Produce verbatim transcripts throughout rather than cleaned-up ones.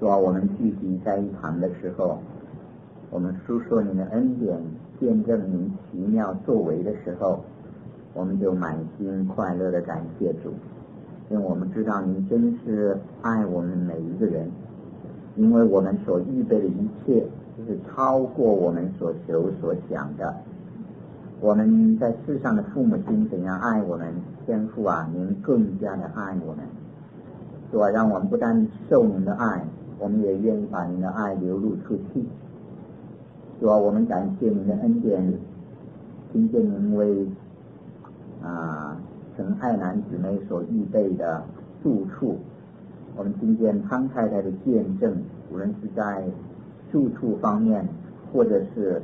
说我们聚集在一堂的时候，我们述说你的恩典，见证您奇妙作为的时候，我们就满心快乐的感谢主，因为我们知道您真是爱我们每一个人，因为我们所预备的一切就是超过我们所求所想的。我们在世上的父母亲怎样爱我们，天父啊，您更加的爱我们。主啊，让我们不但受您的爱，我们也愿意把您的爱流露出去。主啊，我们感谢您的恩典，听见您为啊陈爱兰姊妹所预备的住处，我们听见汤太太的见证，无论是在住处方面，或者是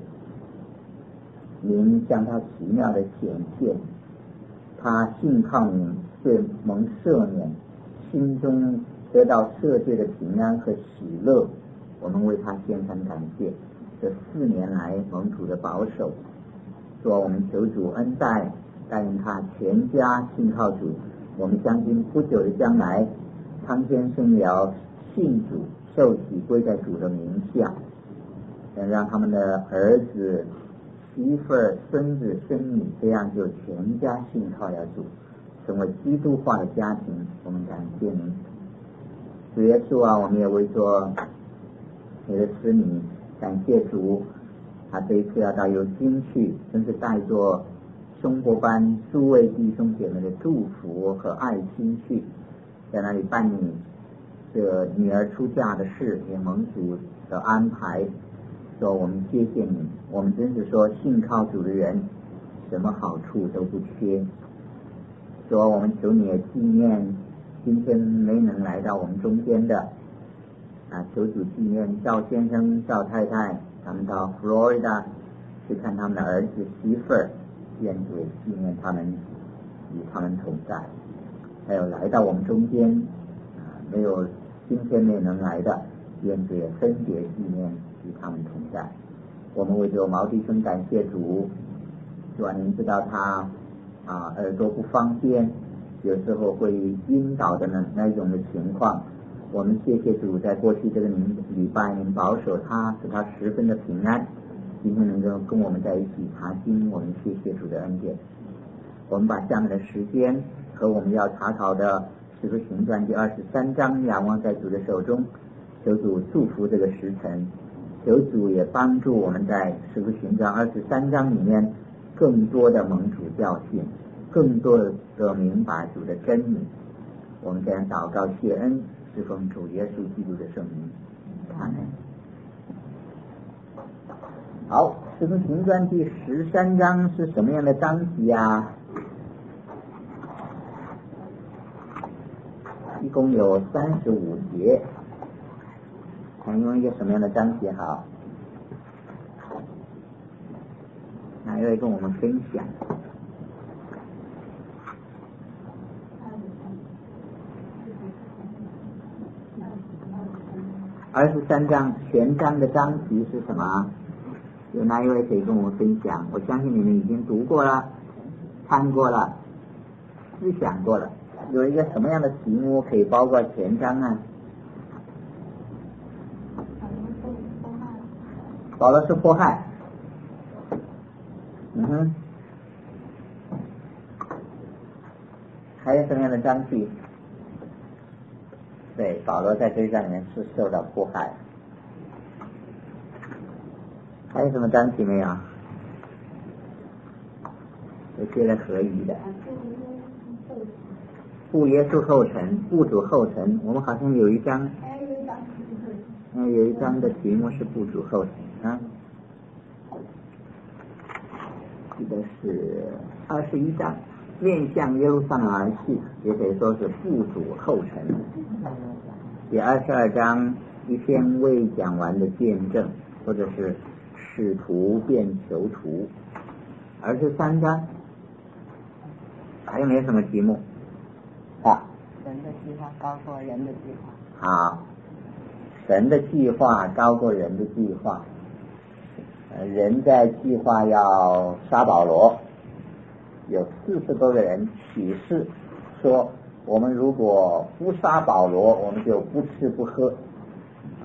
您向他奇妙的显现，他信靠您，对蒙赦免，心中得到赦罪的平安和喜乐，我们为他献上感谢。这四年来蒙主的保守，说我们求主恩待，带领他全家信靠主。我们相信不久的将来，汤先生也要信主，受洗归在主的名下，让他们的儿子媳妇儿、孙子、孙女，这样就全家信靠了主，成为基督化的家庭。我们感谢您，主耶稣啊，我们也为做你的使女感谢主，他这一次要到有京去，真是带着生活班诸位弟兄姐妹的祝福和爱心去，在那里办理这女儿出嫁的事，也蒙主的安排。说我们谢谢你，我们真是说信靠主的人什么好处都不缺。说我们求你也纪念今天没能来到我们中间的啊，求主纪念赵先生、赵太太，他们到佛罗里达去看他们的儿子媳妇儿，愿主也纪念他们，与他们同在。还有来到我们中间啊，没有今天没能来的，愿主也分别纪念，与他们同在。我们为这毛弟兄感谢主，主啊，您知道他啊耳朵不方便，有时候会晕倒的那那种的情况。我们谢谢主，在过去这个礼拜您保守他，使他十分的平安，今天能够跟我们在一起查经，我们谢谢主的恩典。我们把下面的时间和我们要查考的使徒行传第二十三章仰望在主的手中，求主祝福这个时辰，求主也帮助我们在使徒行传二十三章里面更多的蒙主教训，更多的明白主的真理。我们这样祷告谢恩，是奉主耶稣基督的圣名，阿门。好，使徒行传第十三章是什么样的章节啊？一共有三十五节，看用一个什么样的章节好？哪一位跟我们分享？二十三章全章的章题是什么？有哪一位可以跟我们分享？我相信你们已经读过了，看过了，思想过了。有一个什么样的题目可以包括全章啊？保罗是迫害。嗯哼。还有什么样的章题？对，保罗在这一章里面是受到迫害。还有什么章题没有？有些人合宜的。步耶稣后尘，步主后尘。我们好像有一章，嗯，有一章的题目是步主后尘啊。记得是二十一章，面向耶路撒冷而去，也可以说是步主后尘。第二十二章一篇未讲完的见证，或者是使徒变囚徒。二十三章还有没有什么题目？啊， 神的计划高过人的计划。 好，神的计划高过人的计划。呃，人在计划要杀保罗，有四十多个人起誓说，我们如果不杀保罗，我们就不吃不喝。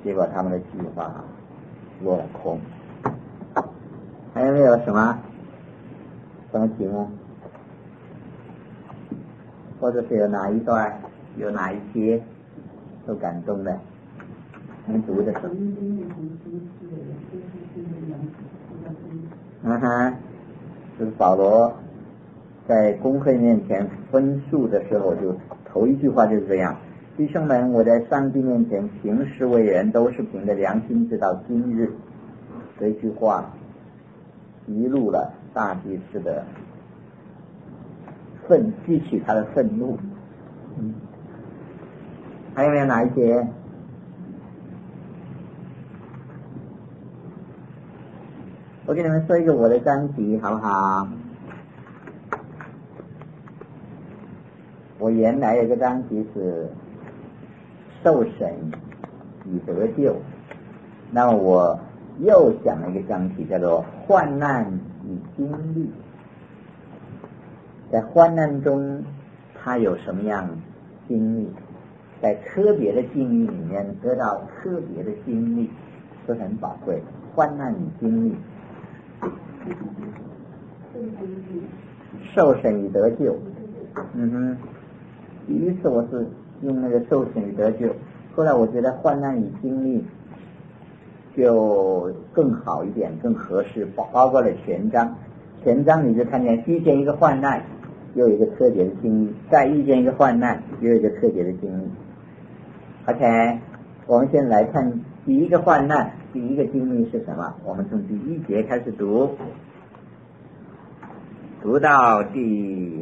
结果他们的计划落了空。还有没有什么什么题目？或者是有哪一段有哪一些受感动的？能读的。嗯哼，就是保罗在公会面前分述的时候，就头一句话就是这样：弟兄们，我在上帝面前行事为人，都是凭着良心，直到今日。这句话激怒了大祭司的愤，激起他的愤怒。嗯，还有没有哪一节？我给你们说一个我的章题好不好？我原来有一个章题是受审以得救，那么我又想了一个章题叫做患难与经历。在患难中他有什么样经历，在特别的境遇里面得到特别的经历是很宝贵的。患难与经历，受审与得救。嗯哼，第一次我是用那个受审与得救，后来我觉得患难与经历就更好一点，更合适，包包括了全章。全章你就看见遇见一个患难，又有一个特别的经历，再遇见一个患难，又有一个特别的经历。OK， 我们先来看第一个患难，第一个经历是什么？我们从第一节开始读，读到第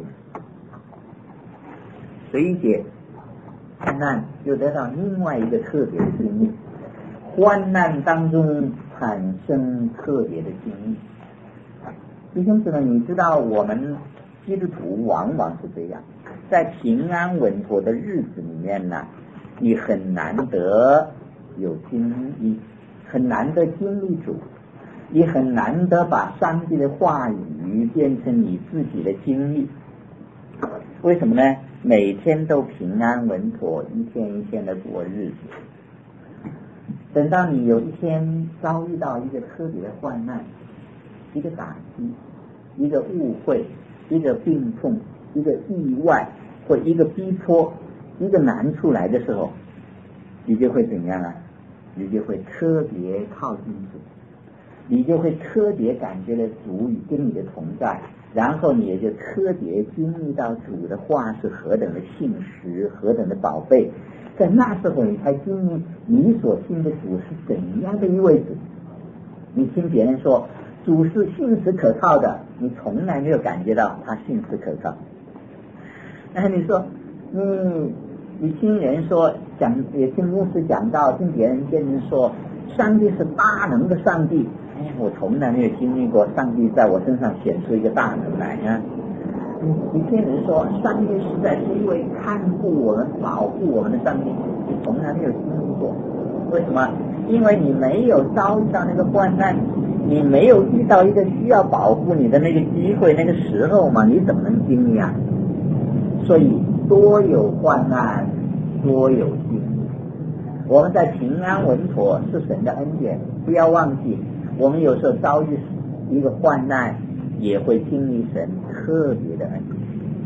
十一节，患难又得到另外一个特别的经历，患难当中产生特别的经历。弟兄姊妹，你知道我们基督徒往往是这样，在平安稳妥的日子里面呢，你很难得有经历，很难得经历主，你很难得把上帝的话语变成你自己的经历。为什么呢？每天都平安稳妥，一天一天的过日子。等到你有一天遭遇到一个特别的患难，一个打击，一个误会，一个病痛，一个意外，或一个逼迫，一个难处来的时候，你就会怎样啊？你就会特别靠近主，你就会特别感觉到主与跟你的同在，然后你也就特别经历到主的话是何等的信实，何等的宝贝。在那时候你才经历你所信的主是怎样的一位主。你听别人说主是信实可靠的，你从来没有感觉到他信实可靠。那你说你你听人说讲，也听牧师讲到，听别人跟人说上帝是大能的上帝，哎，我从来没有经历过上帝在我身上显出一个大能来啊。你听人说上帝实在是一位看顾我们保护我们的上帝，你从来没有经历过。为什么？因为你没有遭遇到那个患难，你没有遇到一个需要保护你的那个机会，那个时候嘛，你怎么能经历啊？所以多有患难多有经历。我们在平安稳妥是神的恩典，不要忘记我们有时候遭遇一个患难也会经历神特别的恩典。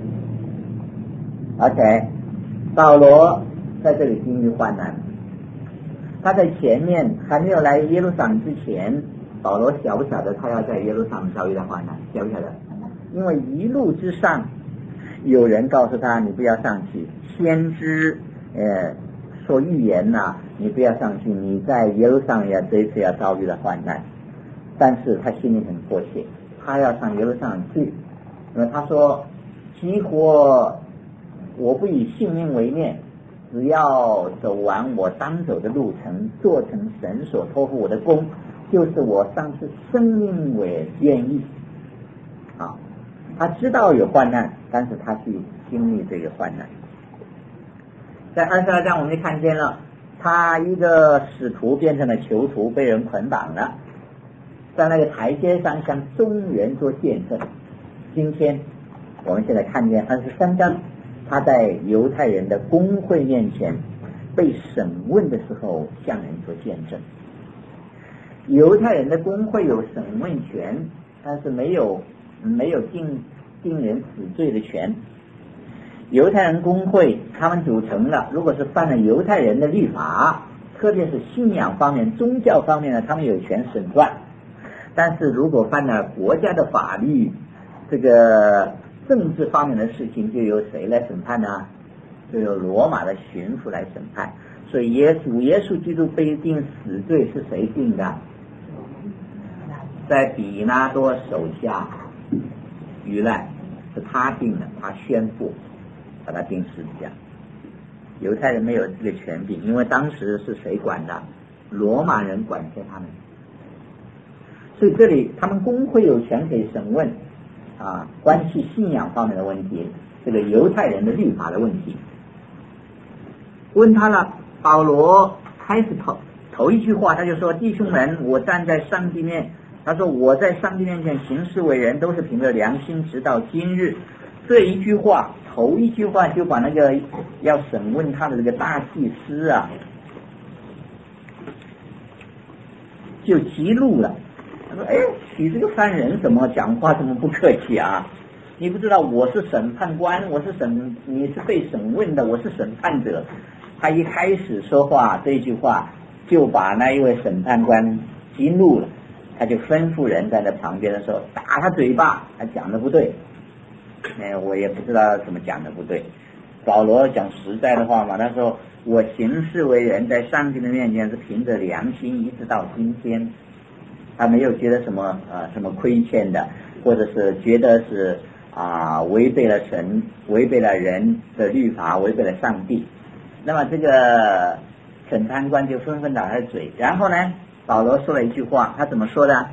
OK， 保罗在这里经历患难，他在前面还没有来耶路撒冷之前，保罗晓不晓得他要在耶路撒冷遭遇到患难？晓不晓得？因为一路之上有人告诉他你不要上去，先知呃说预言呐、啊，你不要上去，你在耶路撒冷要这一次要遭遇到患难。但是他心里很迫切，他要上耶路撒冷去，因为他说几乎我不以性命为念，只要走完我当走的路程，做成神所托付我的功，就是我上次生命为愿意。好，他知道有患难，但是他去经历这个患难。在二十二章我们就看见了，他一个使徒变成了囚徒，被人捆绑了，在那个台阶上向众人做见证。今天我们现在看见二十三章，他在犹太人的公会面前被审问的时候向人做见证。犹太人的公会有审问权，但是没有没有定定人死罪的权。犹太人公会他们组成了，如果是犯了犹太人的律法，特别是信仰方面宗教方面呢，他们有权审判。但是如果犯了国家的法律，这个政治方面的事情，就由谁来审判呢？就由罗马的巡抚来审判。所以耶稣耶稣基督被定死罪是谁定的？在比拉多手下遇难，是他定的，他宣布把他钉十字架。犹太人没有这个权柄，因为当时是谁管的？罗马人管辖他们。所以这里他们公会有权可以审问啊，关系信仰方面的问题，这个犹太人的律法的问题。问他了，保罗开始头头一句话他就说：弟兄们，我站在上帝面，他说我在上帝面前行事为人都是凭着良心，直到今日。这一句话头一句话就把那个要审问他的这个大祭司啊就激怒了。他说：哎，你这个犯人怎么讲话这么不客气啊？你不知道我是审判官，我是审你是被审问的，我是审判者。他一开始说话这句话就把那一位审判官激怒了，他就吩咐人在那旁边的时候打他嘴巴，他讲的不对。哎，我也不知道怎么讲的不对。保罗讲实在的话嘛，他说我行事为人在上帝的面前是凭着良心，一直到今天，他没有觉得什么呃什么亏欠的，或者是觉得是啊违背了神，违背了人的律法，违背了上帝。那么这个审判官就纷纷打他的嘴，然后呢，保罗说了一句话，他怎么说的？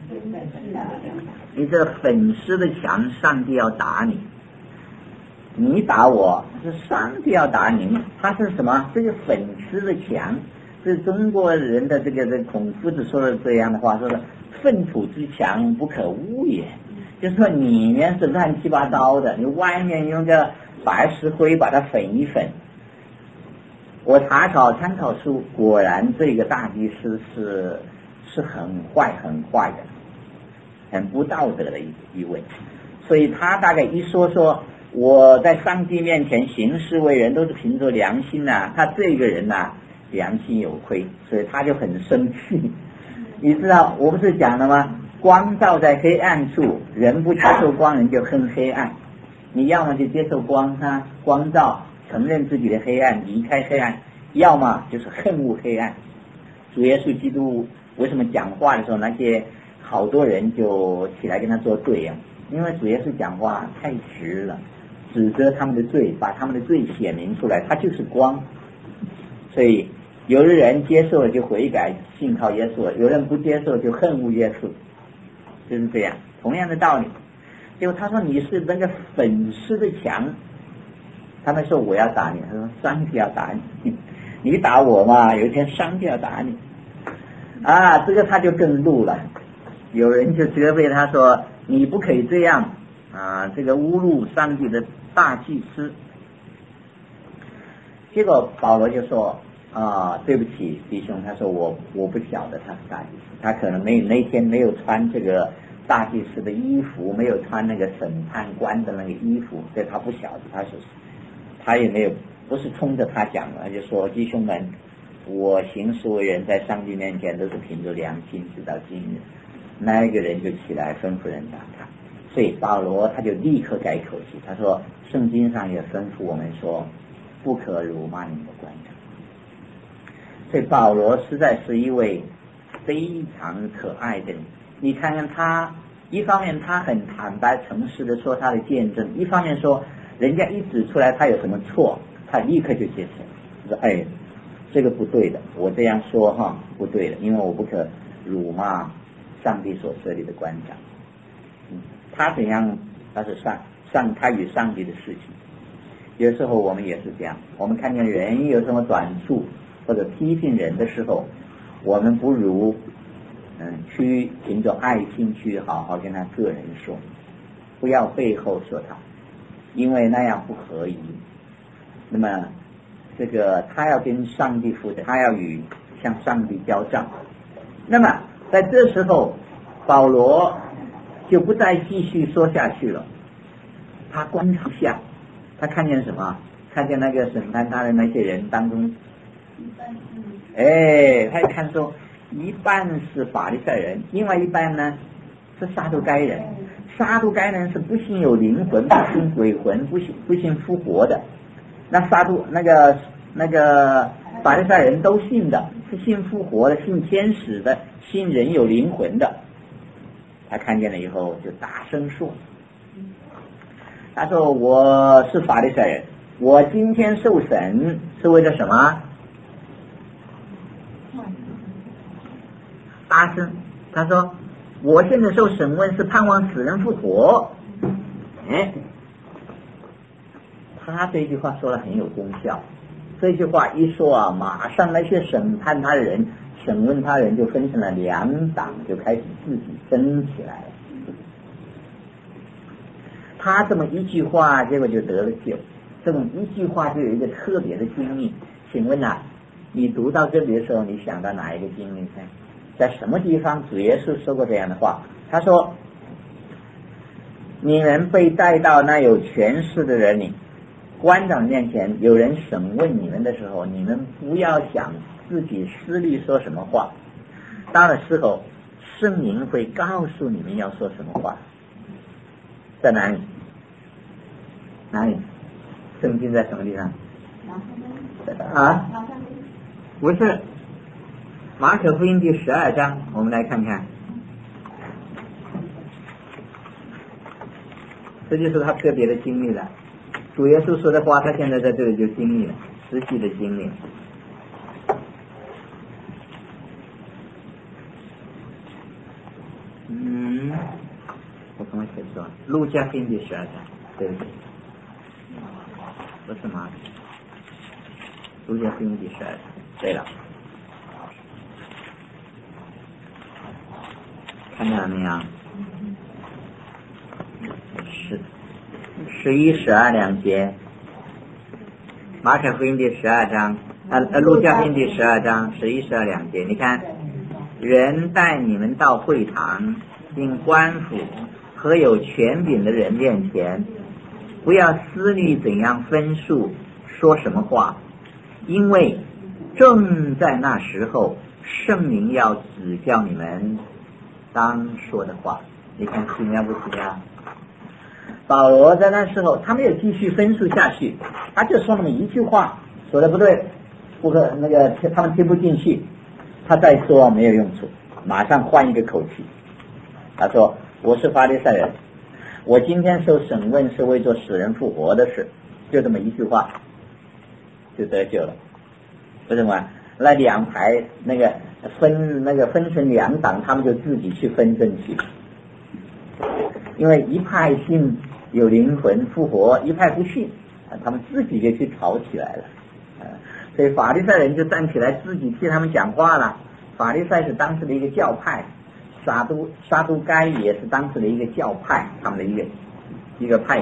你这粉饰的墙，上帝要打你。你打我，是上帝要打你。他是什么？这个粉饰的墙，是中国人的这个这孔夫子说的这样的话，说的粪土之墙不可污也，就是说里面是乱七八糟的，你外面用个白石灰把它粉一粉。我查考参考书，果然这个大祭司是是很坏很坏的，很不道德的一一位。所以他大概一说说我在上帝面前行事为人都是凭着良心呐、啊，他这个人呐、啊、良心有亏，所以他就很生气。你知道我不是讲了吗？光照在黑暗处，人不接受光，人就恨黑暗。你要么就接受光啊，光照，承认自己的黑暗，离开黑暗；要么就是恨恶黑暗。主耶稣基督为什么讲话的时候，那些好多人就起来跟他作对呀、啊？因为主耶稣讲话太直了，指责他们的罪，把他们的罪显明出来，他就是光。所以有的人接受了就悔改，信靠耶稣；有人不接受就恨恶耶稣，就是这样。同样的道理。结果他说你是那个粉饰的墙，他们说我要打你，他说上帝要打你，你打我嘛，有一天上帝要打你啊！这个他就更怒了。有人就责备他说你不可以这样啊，这个侮辱上帝的大祭司。结果保罗就说啊，对不起弟兄，他说我我不晓得他是大祭司，他可能没那天没有穿这个大祭司的衣服，没有穿那个审判官的那个衣服，所以他不晓得他是，他也没有不是冲着他讲的，他就说弟兄们，我行事为人在上帝面前都是凭着良心，直到今日。那一个人就起来吩咐人打他，所以保罗他就立刻改口气，他说圣经上也吩咐我们说不可辱骂你的官长。所以保罗实在是一位非常可爱的人。你看看他，一方面他很坦白诚实的说他的见证，一方面说人家一指出来他有什么错，他立刻就接受，说哎，这个不对的，我这样说哈不对的，因为我不可辱骂上帝所设立的官长。嗯，他怎样，他是上上他与上帝的事情。有时候我们也是这样，我们看见人有什么短处或者批评人的时候，我们不如嗯去凭着爱心去好好跟他个人说，不要背后说他，因为那样不合宜。那么这个他要跟上帝负责，他要与向上帝交账。那么在这时候，保罗就不再继续说下去了。他观察下，他看见什么？看见那个审判他的那些人当中，哎，他看说一半是法利赛人，另外一半呢是撒都该人。撒都该人是不信有灵魂，不信鬼魂，不信不信复活的。那撒都那个那个法利赛人都信的，是信复活的，信天使的，信人有灵魂的。他看见了以后就大声说，他说我是法利赛人，我今天受审是为了什么？大声，他说我现在受审问是盼望死人复活。哎，他这句话说的很有功效。这句话一说啊，马上那些审判他的人、审问他的人就分成了两党，就开始自己争起来了。他这么一句话，结果就得了救。这种一句话就有一个特别的经历。请问啊，你读到这里的时候，你想到哪一个经历呢？在什么地方主耶稣说过这样的话？他说：你们被带到那有权势的人里，官长面前，有人审问你们的时候，你们不要想自己私利说什么话，到了时候圣灵会告诉你们要说什么话。在哪里？哪里？圣经在什么地方？啊？不是，马可福音第十二章，我们来看看。这就是他特别的经历了。主耶稣说的话，他现在在这里就经历了，实际的经历。嗯，我怎么写错？路加福音第十二章，对不对？不是吗？路加福音第十二章，对了。看到了没有？十十一、十二两节，马可福音第十二章，呃呃，路加福音第十二章，十一、十二两节。你看，人带你们到会堂，并官府和有权柄的人面前，不要私利怎样分数，说什么话，因为正在那时候，圣灵要指教你们当说的话。你看奇妙不奇妙？保罗在那时候他没有继续分数下去，他就说那么一句话，说的不对，不可那个他们听不进去，他再说没有用处，马上换一个口气。他说我是法利赛人，我今天受审问是为做死人复活的事，就这么一句话就得救了。为什么？那两排那个分那个分成两党，他们就自己去分证去，因为一派信有灵魂复活，一派不信，他们自己就去吵起来了。所以法利赛人就站起来自己替他们讲话了。法利赛是当时的一个教派，撒都撒都该也是当时的一个教派，他们的一个一个派。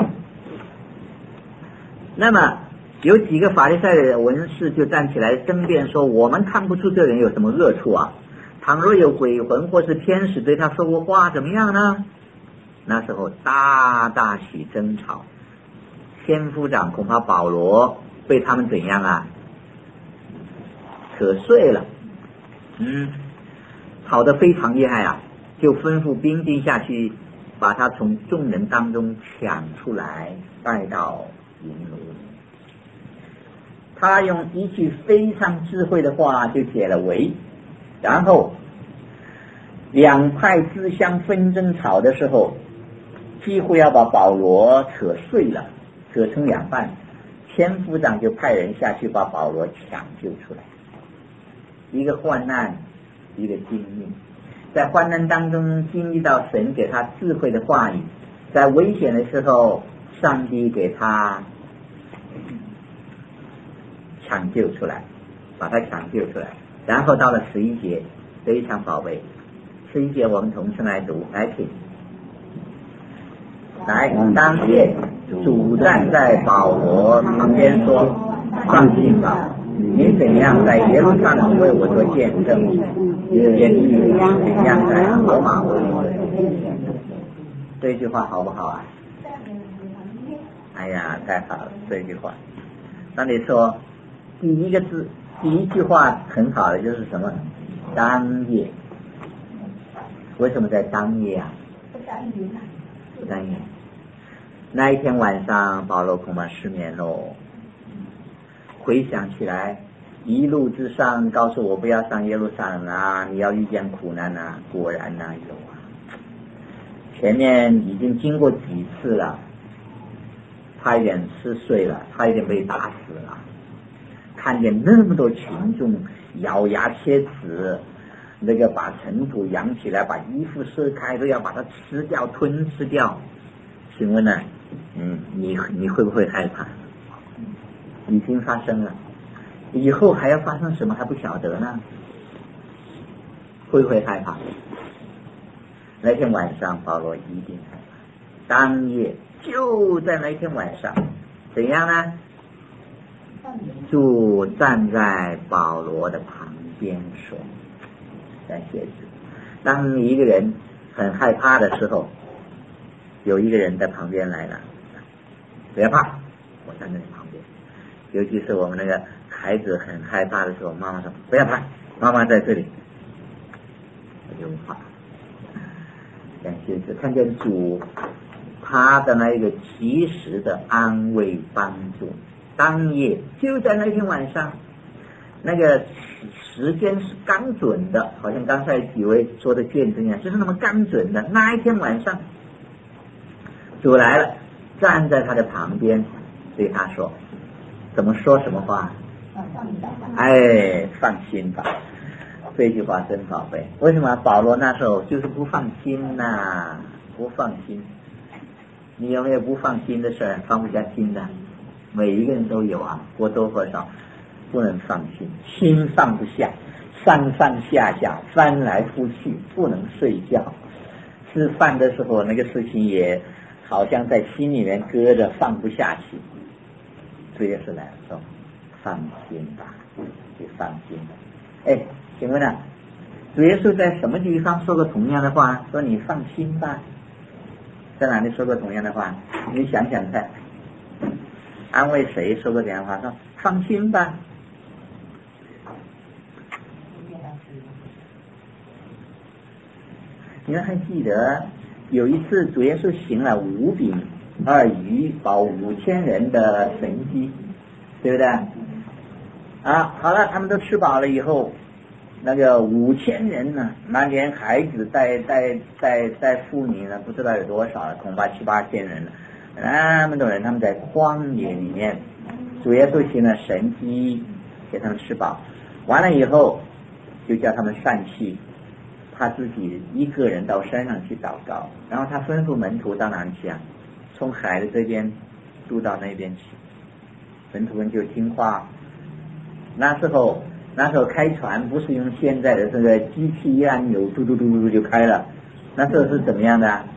那么有几个法利赛的文士就站起来争辩说，我们看不出这人有什么恶处啊，倘若有鬼魂或是天使对他说过话怎么样呢？那时候大大起争吵，千夫长恐怕保罗被他们怎样啊，可碎了，嗯，吵得非常厉害啊，就吩咐兵丁下去把他从众人当中抢出来，带到营楼。他用一句非常智慧的话就解了围，然后两派自相纷争吵的时候，几乎要把保罗扯碎了，扯成两半。千夫长就派人下去把保罗抢救出来。一个患难，一个经历，在患难当中经历到神给他智慧的话语，在危险的时候上帝给他抢救出来，把他抢救出来。然后到了十一节，非常宝贝，十一节我们同声来读，来请。来，当夜主站在保罗旁边说，放心吧， 你怎样在耶路撒冷为我做见证，也你怎样在罗马为我做见证。这句话好不好啊？哎呀，太好了，这句话。那你说第一个字，第一句话很好的就是什么？当夜。为什么在当夜啊？当夜。那一天晚上，保罗恐怕失眠喽。回想起来，一路之上告诉我不要上耶路撒冷啊，你要遇见苦难啊，果然啊有啊。前面已经经过几次了，差一点吃碎了，差一点被打死了。看见那么多群众咬牙切齿，那个把尘土扬起来，把衣服撕开，都要把它吃掉吞吃掉。请问呢，嗯，你你会不会害怕？已经发生了，以后还要发生什么还不晓得呢？会不会害怕？那天晚上保罗一定害怕。当夜就在那天晚上，怎样呢？主站在保罗的旁边说：“感谢主。当你一个人很害怕的时候，有一个人在旁边来了，不要怕，我站在你旁边。尤其是我们那个孩子很害怕的时候，妈妈说不要怕，妈妈在这里，我就不怕。感谢主，看见主他的那一个及时的安慰帮助。当夜就在那天晚上，那个时间是刚准的，好像刚才几位说的见证一样，就是那么刚准的。那一天晚上，主来了，站在他的旁边，对他说：“怎么说什么话？哎，放心吧。”这句话真宝贝。为什么保罗那时候就是不放心呐、啊？不放心。你有没有不放心的事，放不下心的？每一个人都有啊，或多或少不能放心，心放不下，上上下下翻来覆去，不能睡觉。吃饭的时候，那个事情也好像在心里面搁着，放不下去。这也是来说，放心吧，就放心吧。哎，请问啊，主耶稣在什么地方说过同样的话？说你放心吧。在哪里说过同样的话？你想想看。安慰谁说过这样的话？说放心吧。你们还记得有一次主耶稣行了五饼二鱼饱五千人的神迹，对不对？啊，好了，他们都吃饱了以后，那个五千人呢，那连孩子带带带带妇女呢，不知道有多少了，恐怕七八千人了。那么多人，他们在荒野里面，主耶稣行了神迹，给他们吃饱，完了以后就叫他们散去，他自己一个人到山上去祷告，然后他吩咐门徒到哪里去啊？从海的这边渡到那边去，门徒们就听话。那时候那时候开船不是用现在的这个机器按钮嘟嘟嘟嘟就开了，那时候是怎么样的？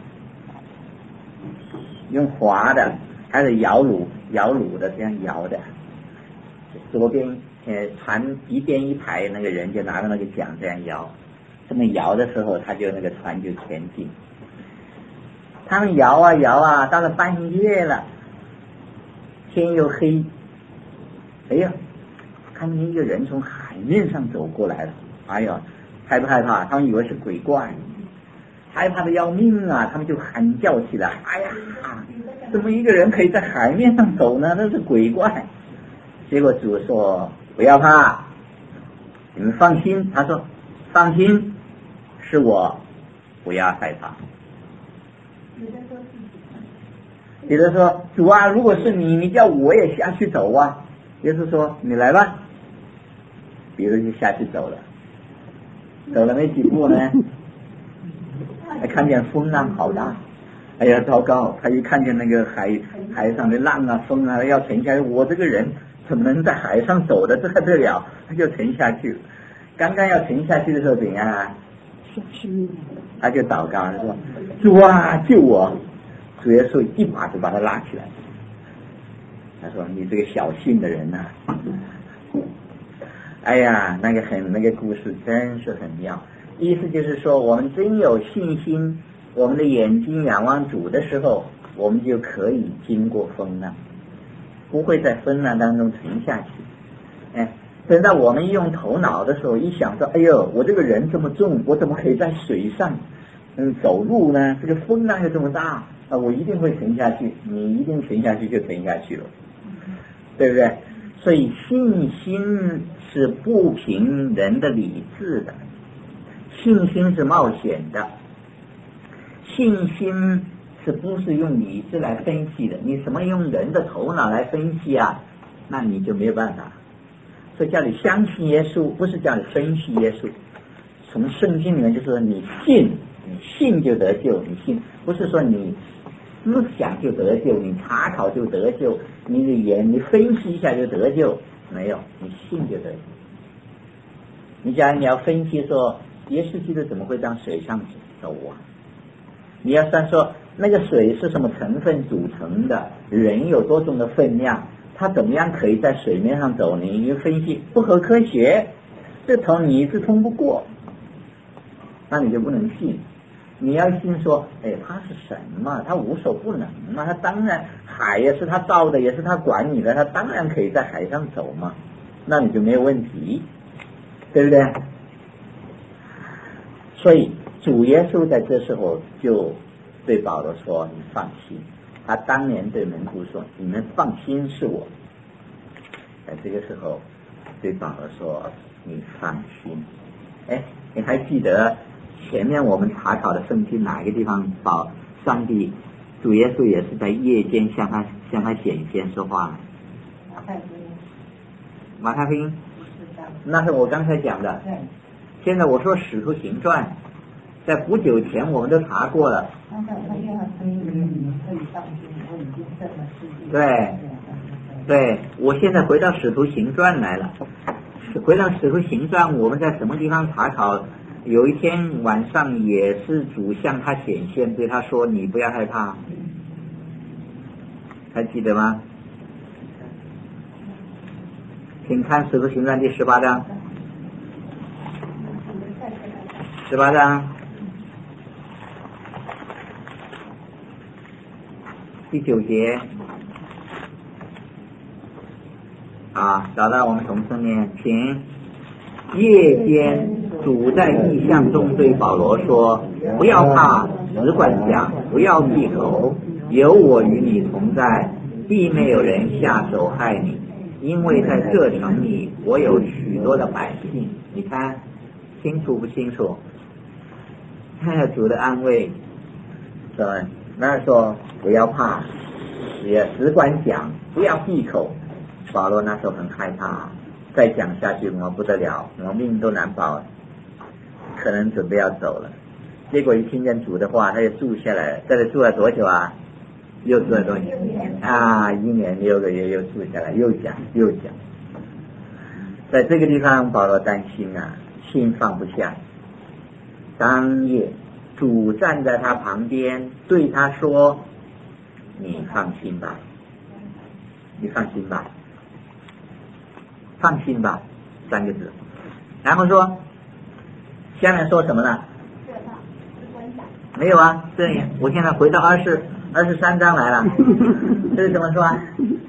用划的，还是摇橹摇橹的，这样摇的。左边呃船一边一排，那个人就拿着那个桨这样摇，这么摇的时候，他就那个船就前进。他们摇啊摇啊，到了半夜了，天又黑，哎呀，看见一个人从海面上走过来了，哎呀，害不害怕？他们以为是鬼怪。害怕的要命啊！他们就喊叫起来：“哎呀，怎么一个人可以在海面上走呢？那是鬼怪！”结果主说：“不要怕，你们放心。”他说：“放心，是我，不要害怕。”彼得说：“主啊，如果是你，你叫我也下去走啊。”耶稣说：“你来吧。”彼得就下去走了，走了没几步呢？还看见风浪好大，哎呀糟糕！他一看见那个海海上的浪啊风啊要沉下去，我这个人怎么能在海上走的？这还得了？他就沉下去了。刚刚要沉下去的时候怎样啊？他就祷告，他说：“主啊，救我！”主耶稣一把就把他拉起来。他说：“你这个小信的人呐、啊， 哎呀，那个很那个故事真是很妙。意思就是说，我们真有信心，我们的眼睛仰望主的时候，我们就可以经过风浪，不会在风浪当中沉下去。哎，等到我们用头脑的时候，一想说，哎呦，我这个人这么重，我怎么可以在水上嗯走路呢？这个风浪又这么大啊，我一定会沉下去。你一定沉下去就沉下去了，对不对？所以信心是不凭人的理智的，信心是冒险的，信心是不是用理智来分析的？你什么用人的头脑来分析啊？那你就没有办法。所以叫你相信耶稣，不是叫你分析耶稣。从圣经里面就说你信，你信就得救，你信不是说你思想就得救，你查考就得救，你的眼你分析一下就得救，没有，你信就得救。你假如你要分析说耶稣基督怎么会在水上走啊？你要算说那个水是什么成分组成的，人有多重的分量，他怎么样可以在水面上走呢？你分析不合科学，这头你是通不过，那你就不能信。你要信说，哎，他是神嘛，他无所不能嘛，他当然海也是他造的，也是他管理的，他当然可以在海上走嘛，那你就没有问题，对不对？所以主耶稣在这时候就对保罗说，你放心。他当年对门徒说，你们放心是我。在这个时候对保罗说，你放心。哎，你还记得前面我们查考的圣经哪一个地方保上帝主耶稣也是在夜间向他向他显现说话？马太福音。马太福音，那是我刚才讲的。现在我说使徒行传，在不久前我们都查过了。对对，我现在回到使徒行传来了。回到使徒行传，我们在什么地方查考？有一天晚上也是主向他显现，对他说，你不要害怕，还记得吗？请看使徒行传第十八章。十八章第九节啊，找到我们同声念，请。夜间主在异象中对保罗说，不要怕，只管讲，不要闭口，有我与你同在，必没有人下手害你，因为在这城里我有许多的百姓。你看清楚不清楚？看下主的安慰，对，那说不要怕，也只管讲，不要闭口。保罗那时候很害怕，再讲下去我不得了，我命都难保，可能准备要走了。结果一听见主的话，他就住下来，在这住了多久啊？又住了多久啊？一年六个月又住下来，又讲又讲。在这个地方保罗担心啊，心放不下。当夜主站在他旁边对他说，你放心吧，你放心吧，放心吧，三个字。然后说下面说什么呢？没有啊，这里我现在回到二十二十三章来了。这是怎么说啊？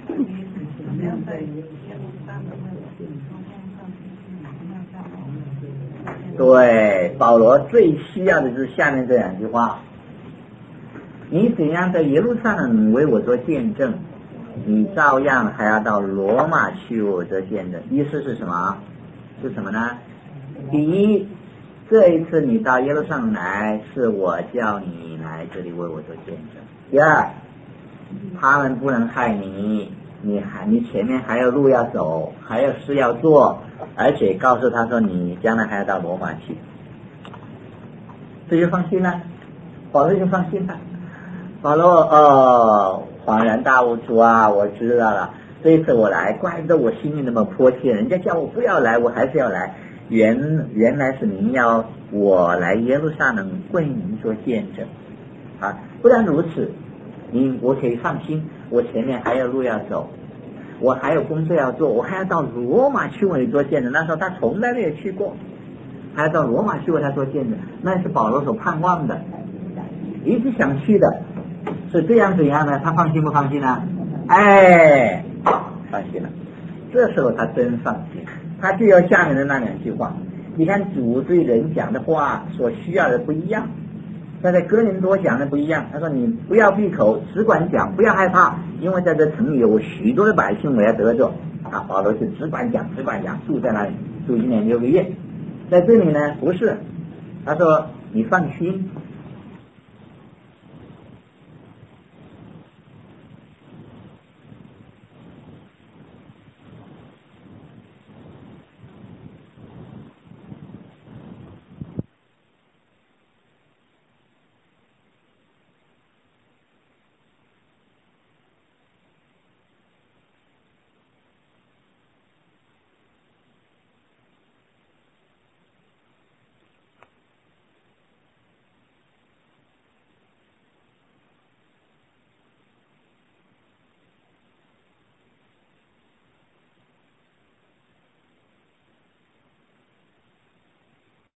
对，保罗最需要的就是下面这两句话，你怎样在耶路撒冷为我做见证，你照样还要到罗马去为我做见证。意思是什么？是什么呢？第一，这一次你到耶路撒冷来，是我叫你来这里为我做见证。第二，他们不能害你，你还你前面还有路要走，还有事要做，而且告诉他说你将来还要到罗马去，这就放心了。保罗就放心了。保罗哦，恍然大悟，主啊，我知道了，这一次我来，怪不得我心里那么迫切，人家叫我不要来，我还是要来。原原来是您要我来耶路撒冷为您做见证啊！不但如此，您我可以放心，我前面还有路要走。 我还有工作要做，我还要到罗马去为你做见证。那时候他从来没有去过，还要到罗马去为他做见证，那是保罗所盼望的，一直想去的。是这样怎样呢？他放心不放心呢？哎，放心了。这时候他真放心，他就要下面的那两句话。你看主对人讲的话所需要的不一样，他在哥林多讲的不一样。他说你不要闭口，只管讲，不要害怕，因为在这城里有许多的百姓我要得着啊。保罗就只管讲，只管讲，住在那里住一年六个月。在这里呢不是，他说你放心，